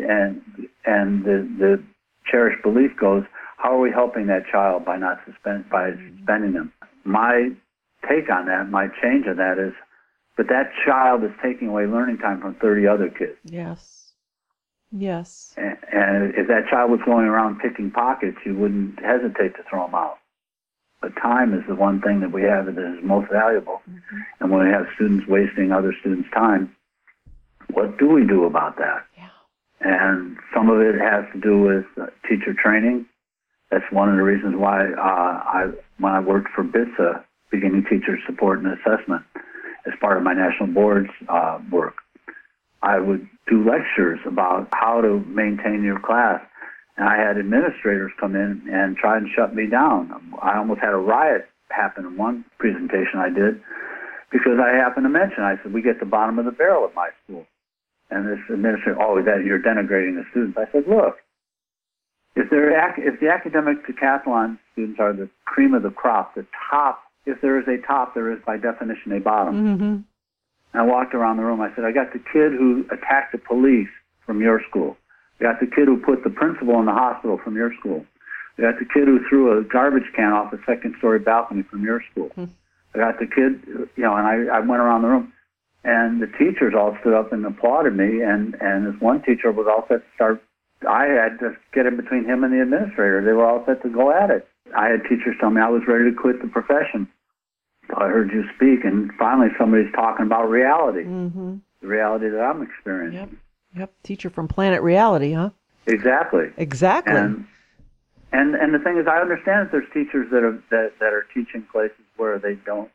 And the cherished belief goes, how are we helping that child by suspending them? My take on that, my change on that is, but that child is taking away learning time from 30 other kids. Yes. Yes. And if that child was going around picking pockets, you wouldn't hesitate to throw them out. But time is the one thing that we have that is most valuable. Mm-hmm. And when we have students wasting other students' time, what do we do about that? Yeah. And some of it has to do with teacher training. That's one of the reasons why when I worked for BITSA, Beginning Teacher Support and Assessment, as part of my national board's work, I would do lectures about how to maintain your class. And I had administrators come in and try and shut me down. I almost had a riot happen in one presentation I did because I happened to mention, I said, we get the bottom of the barrel at my school. And this administrator, you're denigrating the students. I said, look, if the academic decathlon students are the cream of the crop, the top, if there is a top, there is by definition a bottom. Mm-hmm. And I walked around the room. I said, I got the kid who attacked the police from your school. We got the kid who put the principal in the hospital from your school. We got the kid who threw a garbage can off a second-story balcony from your school. I got the kid, and I went around the room, and the teachers all stood up and applauded me, and this one teacher was all set to start. I had to get in between him and the administrator. They were all set to go at it. I had teachers tell me I was ready to quit the profession. So I heard you speak, and finally somebody's talking about reality, the reality that I'm experiencing. Yep, teacher from Planet Reality, huh? Exactly. And the thing is, I understand that there's teachers that are teaching places where they don't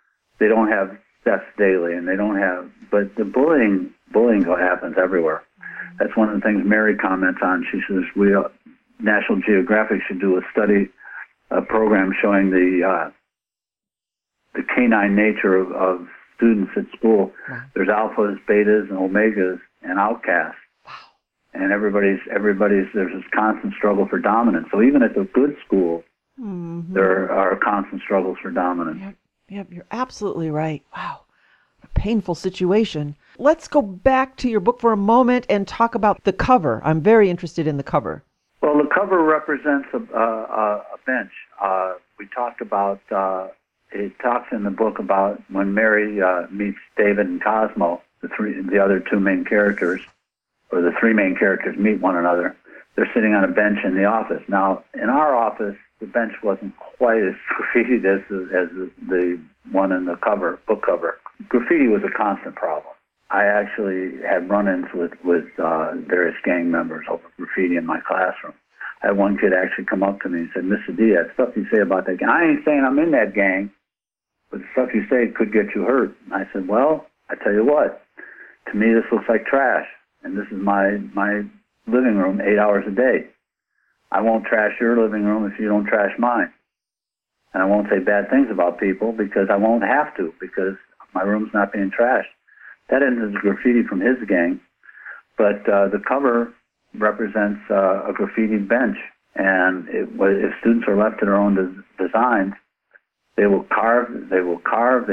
have thefts daily, and they don't have. But the bullying happens everywhere. That's one of the things Mary comments on. She says National Geographic should do a program showing the canine nature of students at school. Wow. There's alphas, betas, and omegas, and outcasts. Wow. And everybody's there's this constant struggle for dominance. So even at the good school, there are constant struggles for dominance. Yep, you're absolutely right. Wow. A painful situation. Let's go back to your book for a moment and talk about the cover. I'm very interested in the cover. Well, the cover represents a bench. We talked about, it talks in the book about when Mary meets David and Cosmo, the other two main characters, or the three main characters meet one another. They're sitting on a bench in the office. Now, in our office, the bench wasn't quite as graffitied as the one in the book cover. Graffiti was a constant problem. I actually had run-ins with various gang members over graffiti in my classroom. I had one kid actually come up to me and said, "Mr. D, that stuff you say about that gang, I ain't saying I'm in that gang, but the stuff you say could get you hurt." And I said, "Well, I tell you what, to me this looks like trash, and this is my living room 8 hours a day. I won't trash your living room if you don't trash mine. And I won't say bad things about people because I won't have to, because my room's not being trashed." That ended as graffiti from his gang. But the cover represents a graffitied bench. And if students are left to their own designs, they will carve, they will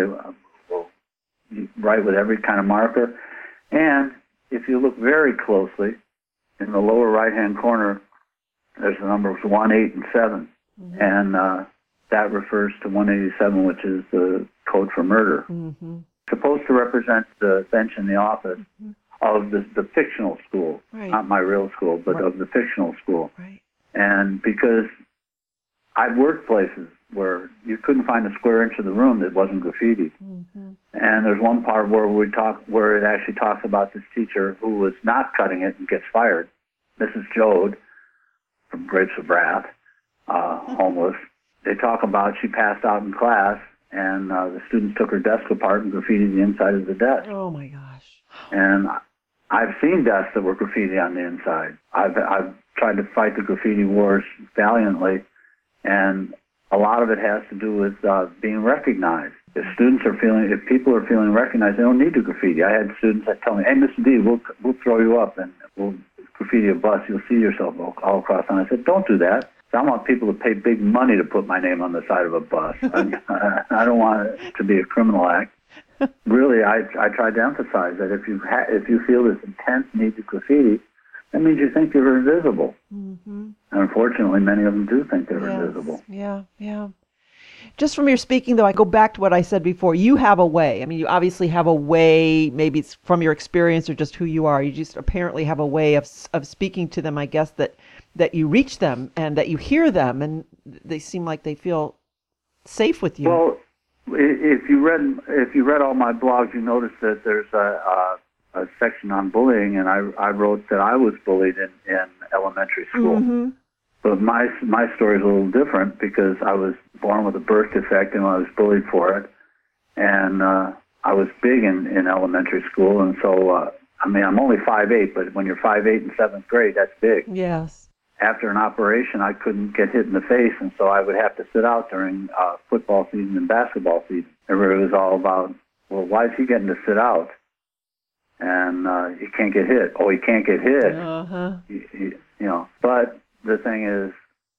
write with every kind of marker. And if you look very closely, in the lower right-hand corner, there's the numbers 1, 8, and 7. Mm-hmm. And that refers to 187, which is the code for murder. Mm-hmm. Supposed to represent the bench in the office of the fictional school, not my real school, but of the fictional school. Right. And because I've worked places where you couldn't find a square inch of the room that wasn't graffiti. Mm-hmm. And there's one part where it actually talks about this teacher who was not cutting it and gets fired, Mrs. Jode from Grapes of Wrath, homeless. They talk about she passed out in class, and the students took her desk apart and graffitied the inside of the desk. Oh, my gosh. And I've seen desks that were graffiti on the inside. I've tried to fight the graffiti wars valiantly, and a lot of it has to do with being recognized. If people are feeling recognized, they don't need to graffiti. I had students that tell me, "Hey, Mr. D, we'll throw you up and we'll graffiti a bus. You'll see yourself all across." And I said, "Don't do that. I want people to pay big money to put my name on the side of a bus. I don't want it to be a criminal act." Really, I tried to emphasize that if you feel this intense need to graffiti, that means you think you're invisible. Mm-hmm. And unfortunately, many of them do think they're invisible. Yeah. Just from your speaking, though, I go back to what I said before. You have a way. I mean, you obviously have a way, maybe it's from your experience or just who you are. You just apparently have a way of speaking to them, I guess, that you reach them and that you hear them, and they seem like they feel safe with you. Well, if you read all my blogs, you notice that there's a section on bullying, and I wrote that I was bullied in elementary school. Mm-hmm. But my story is a little different because I was born with a birth defect and I was bullied for it. And I was big in elementary school, and so, I'm only 5'8", but when you're 5'8" in 7th grade, that's big. Yes. After an operation, I couldn't get hit in the face, and so I would have to sit out during football season and basketball season. Everybody was all about, well, why is he getting to sit out? And he can't get hit. Oh, he can't get hit. Uh-huh. But the thing is,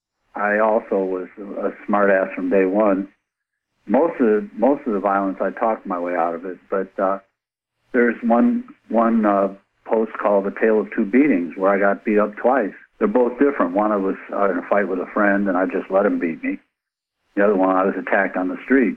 I also was a smart ass from day one. Most of the violence, I talked my way out of it. But there's one post called "A Tale of Two Beatings" where I got beat up twice. They're both different. One, I was in a fight with a friend, and I just let him beat me. The other one, I was attacked on the street.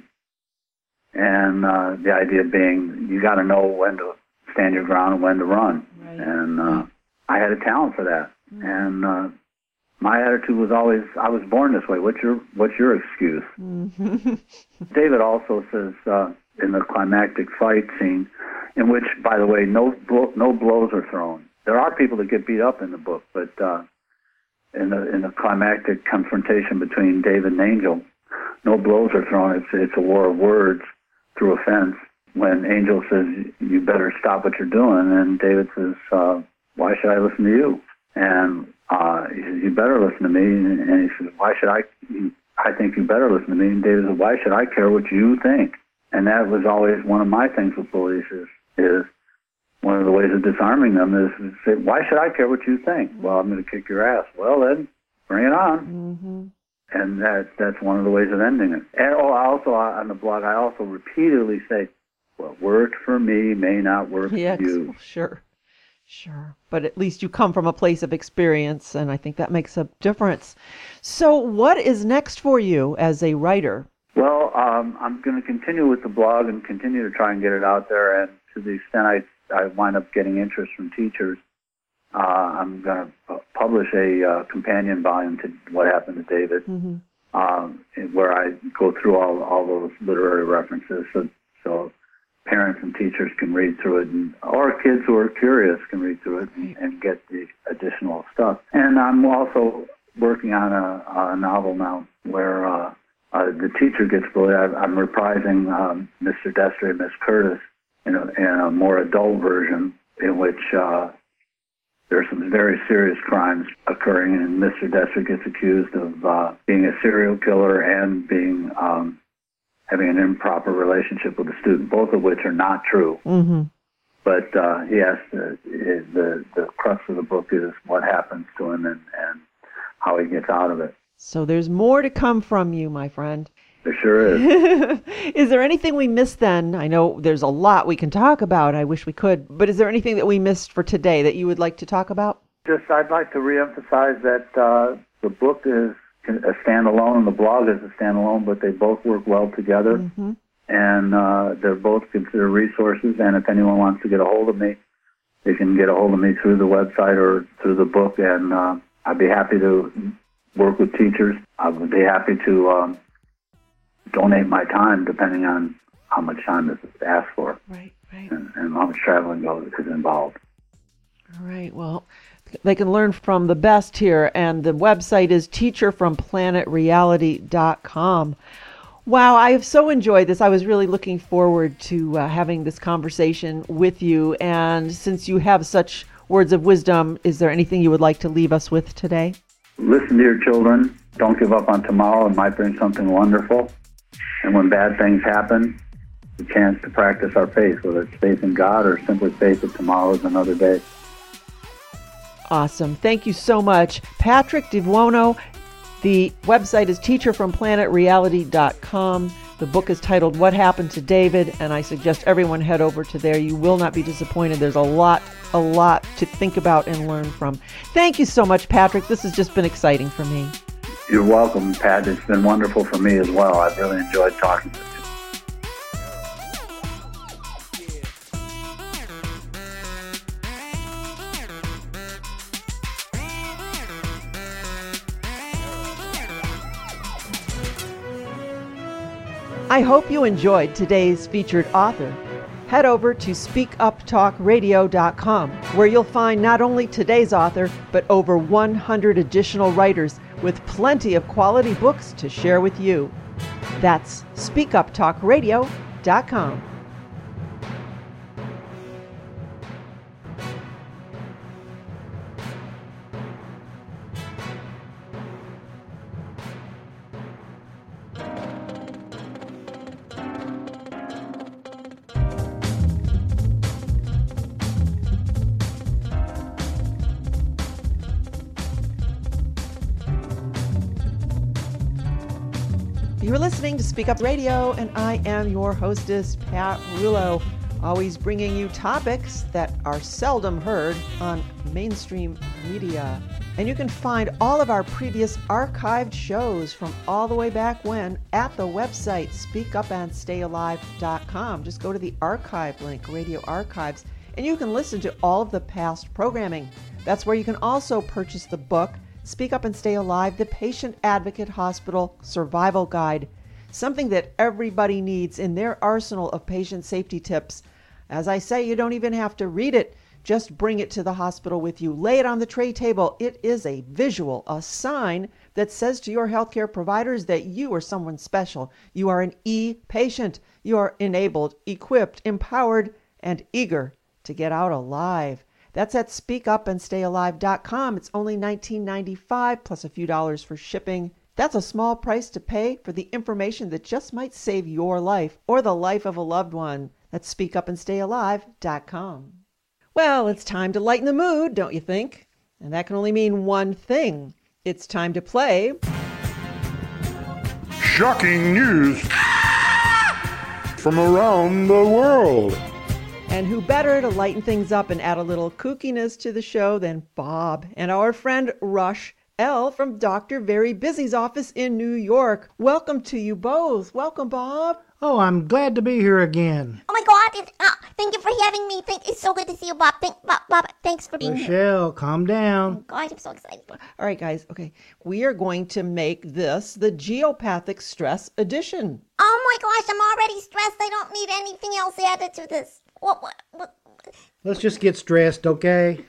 And the idea being, you got to know when to stand your ground and when to run. Right. And I had a talent for that. Mm-hmm. And my attitude was always, I was born this way. What's your excuse? Mm-hmm. David also says in the climactic fight scene, in which, by the way, no blows are thrown. There are people that get beat up in the book, but in the climactic confrontation between David and Angel, no blows are thrown. It's a war of words through a fence. When Angel says, "You better stop what you're doing," and David says, why should I listen to you? And he said, you better listen to me. And he said, why should I think you better listen to me. And David said, why should I care what you think? And that was always one of my things with bullies is one of the ways of disarming them is to say, why should I care what you think? Well, I'm going to kick your ass. Well, then, bring it on. Mm-hmm. And that's one of the ways of ending it. And also on the blog, I also repeatedly say, what worked for me may not work for you. Sure. But at least you come from a place of experience, and I think that makes a difference. So what is next for you as a writer? Well, I'm going to continue with the blog and continue to try and get it out there. And to the extent I wind up getting interest from teachers, I'm going to publish a companion volume to What Happened to David, where I go through all those literary references, so parents and teachers can read through it, or kids who are curious can read through it and get the additional stuff. And I'm also working on a novel now where the teacher gets bullied. I'm reprising Mr. Destry and Miss Curtis in a more adult version in which there's some very serious crimes occurring, and Mr. Destry gets accused of being a serial killer and being having an improper relationship with a student, both of which are not true. Mm-hmm. But he has the crux of the book is what happens to him and how he gets out of it. So there's more to come from you, my friend. There sure is. Is there anything we missed then? I know there's a lot we can talk about. I wish we could. But is there anything that we missed for today that you would like to talk about? I'd like to reemphasize that the book is a standalone and the blog is a standalone, but they both work well together. Mm-hmm. And they're both considered resources. And if anyone wants to get a hold of me, they can get a hold of me through the website or through the book. And I'd be happy to work with teachers. I would be happy to donate my time, depending on how much time is asked for. Right. And how much traveling is involved. All right. Well, they can learn from the best here, and the website is teacherfromplanetreality.com. Wow, I have so enjoyed this. I was really looking forward to having this conversation with you, and since you have such words of wisdom, is there anything you would like to leave us with today? Listen to your children. Don't give up on tomorrow. It might bring something wonderful. And when bad things happen, the chance to practice our faith, whether it's faith in God or simply faith that tomorrow is another day. Awesome. Thank you so much. Patrick DiBuono. The website is teacherfromplanetreality.com. The book is titled What Happened to David, and I suggest everyone head over to there. You will not be disappointed. There's a lot to think about and learn from. Thank you so much, Patrick. This has just been exciting for me. You're welcome, Pat. It's been wonderful for me as well. I've really enjoyed talking with you. I hope you enjoyed today's featured author. Head over to speakuptalkradio.com, where you'll find not only today's author, but over 100 additional writers with plenty of quality books to share with you. That's speakuptalkradio.com. You're listening to Speak Up Radio, and I am your hostess, Pat Rulo, always bringing you topics that are seldom heard on mainstream media. And you can find all of our previous archived shows from all the way back when at the website speakupandstayalive.com. Just go to the archive link, Radio Archives, and you can listen to all of the past programming. That's where you can also purchase the book, Speak Up and Stay Alive, the Patient Advocate Hospital Survival Guide, something that everybody needs in their arsenal of patient safety tips. As I say, you don't even have to read it. Just bring it to the hospital with you. Lay it on the tray table. It is a visual, a sign that says to your healthcare providers that you are someone special. You are an e-patient. You are enabled, equipped, empowered, and eager to get out alive. That's at speakupandstayalive.com. It's only $19.95 plus a few dollars for shipping. That's a small price to pay for the information that just might save your life or the life of a loved one. That's speakupandstayalive.com. Well, it's time to lighten the mood, don't you think? And that can only mean one thing. It's time to play Shocking news from around the world. And who better to lighten things up and add a little kookiness to the show than Bob and our friend Rush L. from Dr. Very Busy's office in New York. Welcome to you both. Welcome, Bob. Oh, I'm glad to be here again. Oh my God! Thank you for having me. It's so good to see you, Bob. Bob, thanks for being here. Rochelle, calm down. Oh God, I'm so excited. All right, guys. Okay, we are going to make this the Geopathic Stress Edition. Oh my gosh, I'm already stressed. I don't need anything else added to this. What? Let's just get stressed, okay?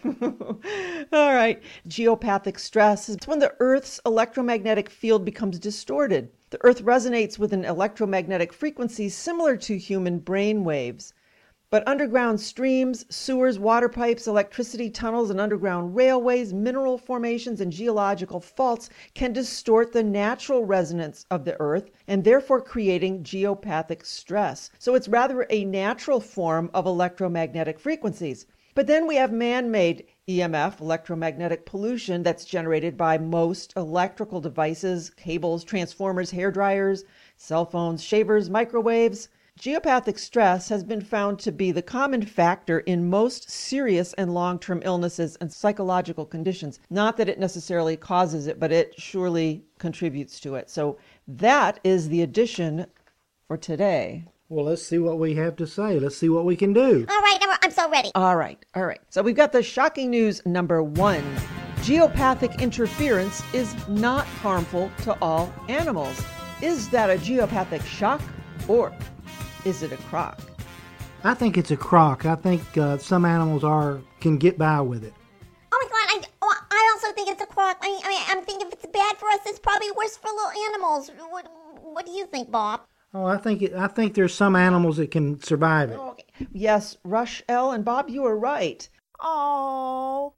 All right. Geopathic stress is when the Earth's electromagnetic field becomes distorted. The Earth resonates with an electromagnetic frequency similar to human brain waves. But underground streams, sewers, water pipes, electricity tunnels, and underground railways, mineral formations, and geological faults can distort the natural resonance of the Earth and therefore creating geopathic stress. So it's rather a natural form of electromagnetic frequencies. But then we have man-made EMF, electromagnetic pollution, that's generated by most electrical devices, cables, transformers, hair dryers, cell phones, shavers, microwaves. Geopathic stress has been found to be the common factor in most serious and long-term illnesses and psychological conditions. Not that it necessarily causes it, but it surely contributes to it. So that is the addition for today. Well, let's see what we have to say. Let's see what we can do. All right, I'm so ready. All right. So we've got the shocking news number 1. Geopathic interference is not harmful to all animals. Is that a geopathic shock or is it a crock? I think it's a crock. I think some animals can get by with it. Oh my God, I also think it's a crock. I'm thinking if it's bad for us, it's probably worse for little animals. What do you think, Bob? Oh, I think there's some animals that can survive it. Okay. Yes, Rush L. and Bob, you are right. Oh.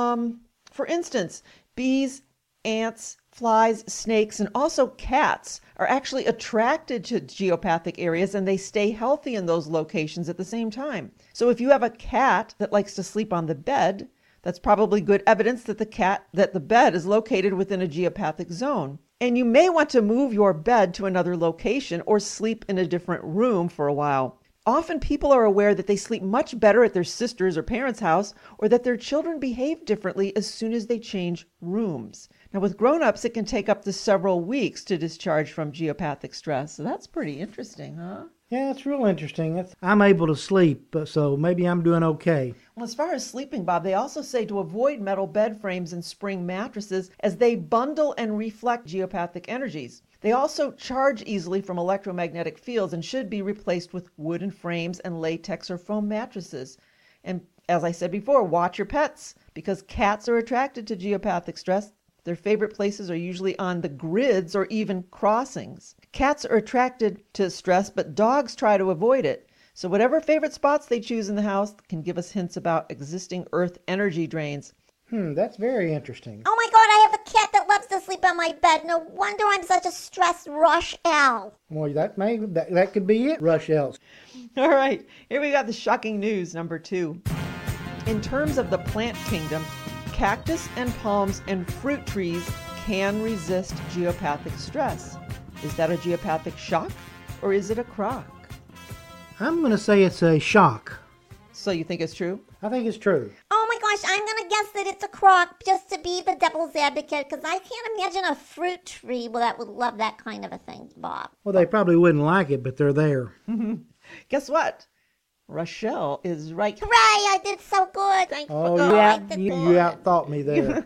For instance, bees, ants, flies, snakes, and also cats are actually attracted to geopathic areas and they stay healthy in those locations at the same time. So if you have a cat that likes to sleep on the bed, that's probably good evidence that the bed is located within a geopathic zone. And you may want to move your bed to another location or sleep in a different room for a while. Often people are aware that they sleep much better at their sister's or parents' house or that their children behave differently as soon as they change rooms. Now, with grown-ups, it can take up to several weeks to discharge from geopathic stress. So that's pretty interesting, huh? Yeah, it's real interesting. I'm able to sleep, so maybe I'm doing okay. Well, as far as sleeping, Bob, they also say to avoid metal bed frames and spring mattresses as they bundle and reflect geopathic energies. They also charge easily from electromagnetic fields and should be replaced with wooden frames and latex or foam mattresses. And as I said before, watch your pets because cats are attracted to geopathic stress. Their favorite places are usually on the grids or even crossings. Cats are attracted to stress, but dogs try to avoid it. So whatever favorite spots they choose in the house can give us hints about existing Earth energy drains. That's very interesting. Oh my God, I have a cat that loves to sleep on my bed. No wonder I'm such a stressed Rush L. Well, that could be it, Rush L. All right, here we got the shocking news number 2. In terms of the plant kingdom, cactus and palms and fruit trees can resist geopathic stress. Is that a geopathic shock or is it a crock? I'm going to say it's a shock. So you think it's true? I think it's true. Oh my gosh, I'm going to guess that it's a crock just to be the devil's advocate because I can't imagine a fruit tree that would love that kind of a thing, Bob. Well, they probably wouldn't like it, but they're there. Guess what? Rochelle is right. Hooray, I did so good. Thanks Oh, for yeah, God. you outthought me there.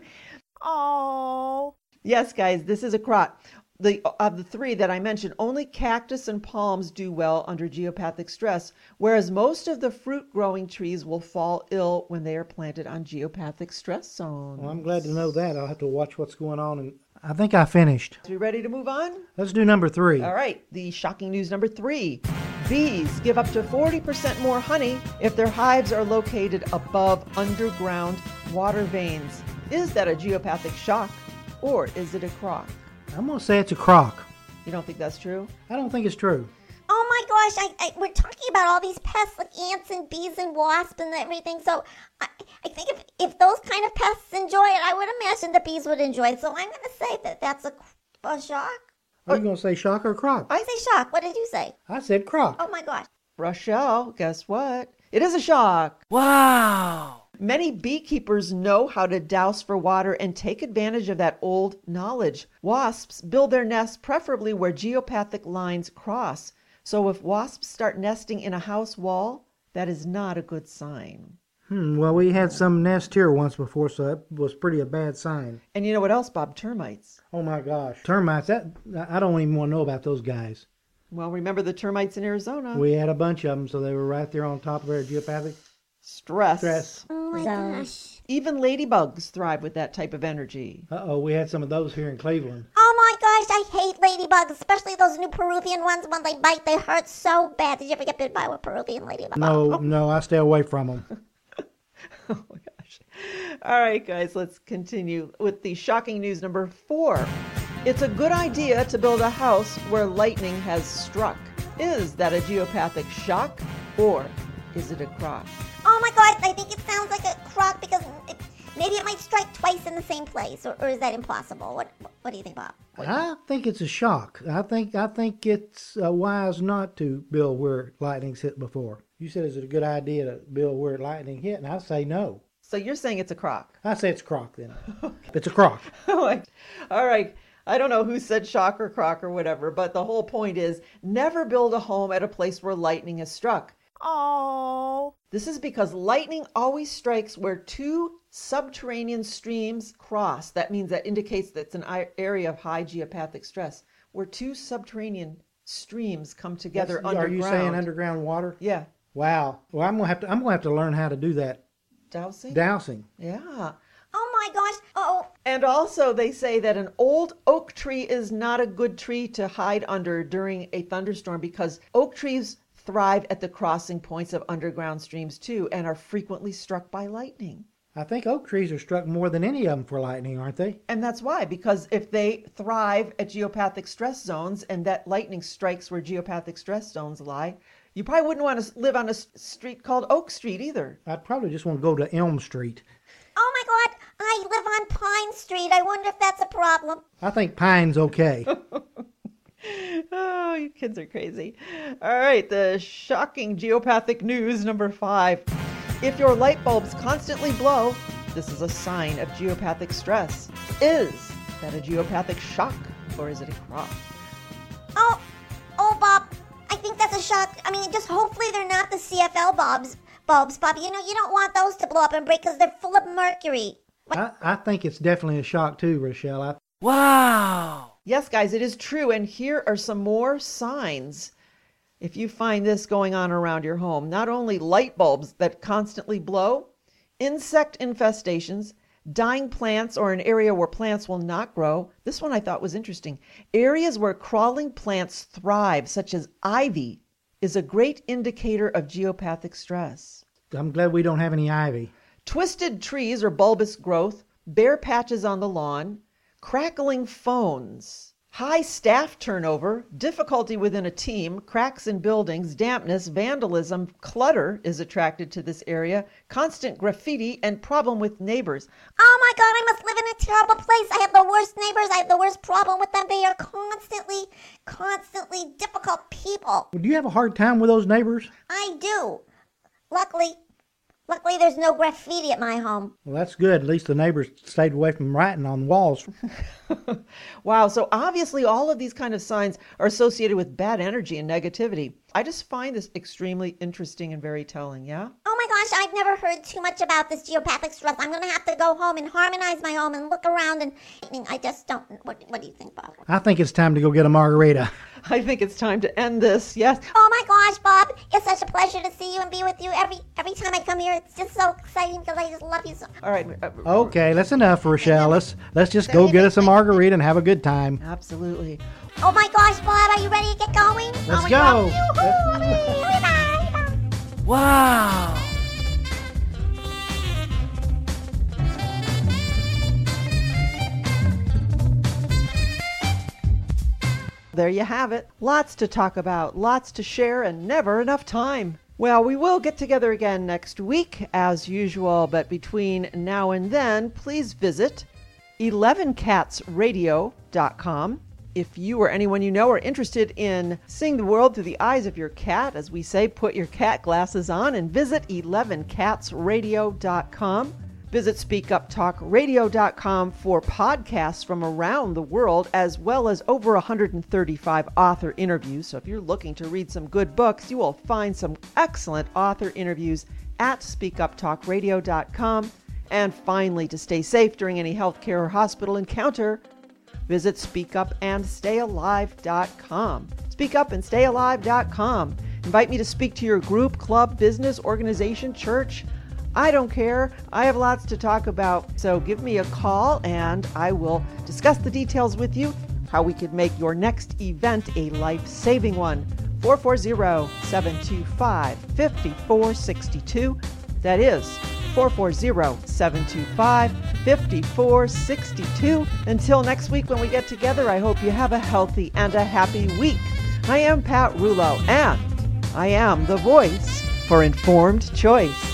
Oh. Yes, guys, this is a crock. Of the 3 that I mentioned, only cactus and palms do well under geopathic stress, whereas most of the fruit-growing trees will fall ill when they are planted on geopathic stress zones. Well, I'm glad to know that. I'll have to watch what's going on. And I think I finished. Are we ready to move on? Let's do number 3. All right, the shocking news number 3. Bees give up to 40% more honey if their hives are located above underground water veins. Is that a geopathic shock, or is it a crock? I'm going to say it's a crock. You don't think that's true? I don't think it's true. Oh my gosh, we're talking about all these pests like ants and bees and wasps and everything. So I think if those kind of pests enjoy it, I would imagine the bees would enjoy it. So I'm going to say that that's a shock. Are you going to say shock or crock? I say shock. What did you say? I said crock. Oh my gosh. Rochelle, guess what? It is a shock. Wow! Many beekeepers know how to douse for water and take advantage of that old knowledge. Wasps build their nests preferably where geopathic lines cross. So if wasps start nesting in a house wall, that is not a good sign. Well, we had some nest here once before, so that was pretty a bad sign. And you know what else, Bob? Termites. Oh my gosh. Termites, I don't even want to know about those guys. Well, remember the termites in Arizona? We had a bunch of them, so they were right there on top of our geopathic stress. Oh my gosh. Even ladybugs thrive with that type of energy. Uh-oh, we had some of those here in Cleveland. Oh my gosh, I hate ladybugs, especially those new Peruvian ones. When they bite, they hurt so bad. Did you ever get bit by a Peruvian ladybug? No, I stay away from them. Oh my gosh. All right, guys, let's continue with the shocking news number 4. It's a good idea to build a house where lightning has struck. Is that a geopathic shock, or is it a crock? Oh my gosh, I think it sounds like a crock because maybe it might strike twice in the same place, or is that impossible? What do you think, Bob? I think it's a shock. I think it's wise not to build where lightning's hit before. You said, is it a good idea to build where lightning hit? And I say no. So you're saying it's a crock? I say it's a crock then. It's a crock. All right. I don't know who said shock or crock or whatever, but the whole point is never build a home at a place where lightning has struck. Oh. This is because lightning always strikes where 2 subterranean streams cross. That means that indicates that it's an area of high geopathic stress, where 2 subterranean streams come together underground. Are you saying underground water? Yeah. Wow. Well, I'm gonna have to learn how to do that. Dowsing? Yeah. Oh my gosh. Oh. And also they say that an old oak tree is not a good tree to hide under during a thunderstorm because oak trees thrive at the crossing points of underground streams too and are frequently struck by lightning. I think oak trees are struck more than any of them for lightning, aren't they? And that's why, because if they thrive at geopathic stress zones and that lightning strikes where geopathic stress zones lie, you probably wouldn't want to live on a street called Oak Street either. I'd probably just want to go to Elm Street. Oh my God, I live on Pine Street. I wonder if that's a problem. I think Pine's okay. Oh, you kids are crazy. All right, the shocking geopathic news number 5. If your light bulbs constantly blow, this is a sign of geopathic stress. Is that a geopathic shock, or is it a crock? Oh, Bob, I think that's a shock. I mean, just hopefully they're not the CFL bulbs, Bob. You know, you don't want those to blow up and break because they're full of mercury. I think it's definitely a shock too, Rochelle. Wow! Yes, guys, it is true. And here are some more signs. If you find this going on around your home, not only light bulbs that constantly blow, insect infestations, dying plants or an area where plants will not grow. This one I thought was interesting. Areas where crawling plants thrive, such as ivy, is a great indicator of geopathic stress. I'm glad we don't have any ivy. Twisted trees or bulbous growth, bare patches on the lawn, crackling phones, high staff turnover, difficulty within a team, cracks in buildings, dampness, vandalism, clutter is attracted to this area, constant graffiti, and problem with neighbors. Oh my God, I must live in a terrible place. I have the worst neighbors. I have the worst problem with them. They are constantly difficult people. Do you have a hard time with those neighbors? I do. Luckily, there's no graffiti at my home. Well, that's good. At least the neighbors stayed away from writing on the walls. Wow, so obviously all of these kind of signs are associated with bad energy and negativity. I just find this extremely interesting and very telling, yeah? Oh my gosh, I've never heard too much about this geopathic stress. I'm going to have to go home and harmonize my home and look around and I just don't. What do you think, Bob? I think it's time to go get a margarita. I think it's time to end this, yes. Oh my gosh, Bob, it's such a pleasure to see you and be with you every time I come here. It's just so exciting because I just love you so. All right. Okay, that's enough, Rochelle. Let's just go get us a margarita and have a good time. Absolutely. Oh my gosh, Bob, are you ready to get going? Let's go. Wow. There you have it. Lots to talk about, lots to share, and never enough time. Well, we will get together again next week, as usual, but between now and then, please visit 11catsradio.com. If you or anyone you know are interested in seeing the world through the eyes of your cat, as we say, put your cat glasses on and visit 11catsradio.com. Visit speakuptalkradio.com for podcasts from around the world, as well as over 135 author interviews. So if you're looking to read some good books, you will find some excellent author interviews at speakuptalkradio.com. And finally, to stay safe during any healthcare or hospital encounter, visit speakupandstayalive.com. Speakupandstayalive.com. Invite me to speak to your group, club, business, organization, church. I don't care. I have lots to talk about. So give me a call and I will discuss the details with you, how we could make your next event a life-saving one. 440-725-5462. That is 440-725-5462. Until next week when we get together, I hope you have a healthy and a happy week. I am Pat Rouleau, and I am the voice for informed choice.